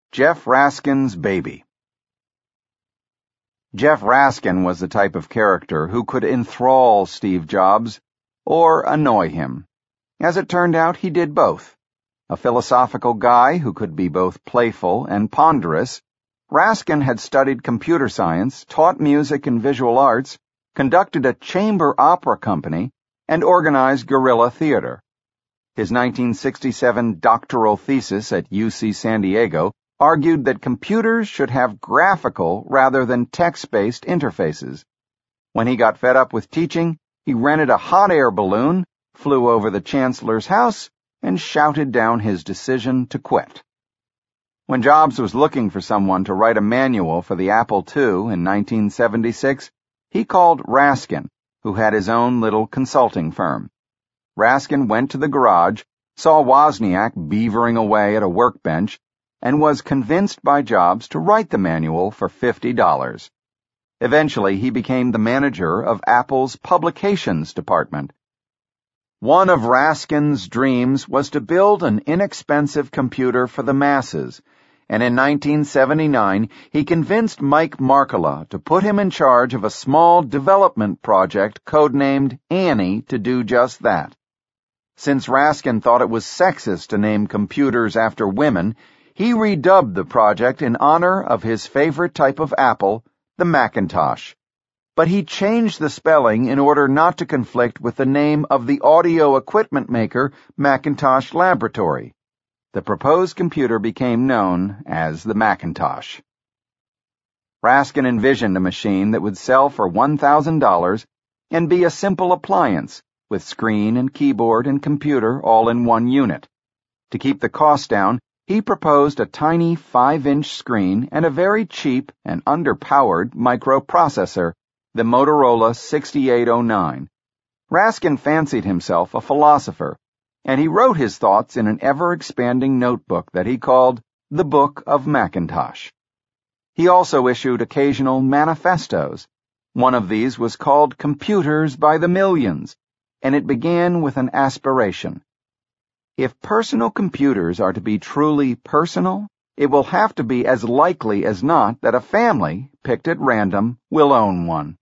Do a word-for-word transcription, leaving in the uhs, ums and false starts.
Jeff Raskin's Baby. Jeff Raskin was the type of character who could enthrall Steve Jobs or annoy him. As it turned out, he did both. A philosophical guy who could be both playful and ponderous, Raskin had studied computer science, taught music and visual arts, conducted a chamber opera company, and organized guerrilla theater. His nineteen sixty-seven doctoral thesis at U C San Diego argued that computers should have graphical rather than text-based interfaces. When he got fed up with teaching, he rented a hot air balloon, flew over the chancellor's house, and shouted down his decision to quit. When Jobs was looking for someone to write a manual for the Apple two in nineteen seventy-six, he called Raskin, who had his own little consulting firm. Raskin went to the garage, saw Wozniak beavering away at a workbench, and was convinced by Jobs to write the manual for fifty dollars. Eventually, he became the manager of Apple's publications department. One of Raskin's dreams was to build an inexpensive computer for the masses, and in nineteen seventy-nine, he convinced Mike Markkula to put him in charge of a small development project codenamed Annie to do just that. Since Raskin thought it was sexist to name computers after women, he redubbed the project in honor of his favorite type of apple, the Macintosh. But he changed the spelling in order not to conflict with the name of the audio equipment maker, Macintosh Laboratory. The proposed computer became known as the Macintosh. Raskin envisioned a machine that would sell for one thousand dollars and be a simple appliance, with screen and keyboard and computer all in one unit. To keep the cost down, he proposed a tiny five-inch screen and a very cheap and underpowered microprocessor, the Motorola sixty-eight oh nine. Raskin fancied himself a philosopher, and he wrote his thoughts in an ever-expanding notebook that he called The Book of Macintosh. He also issued occasional manifestos. One of these was called Computers by the Millions, and it began with an aspiration. If personal computers are to be truly personal, it will have to be as likely as not that a family, picked at random, will own one.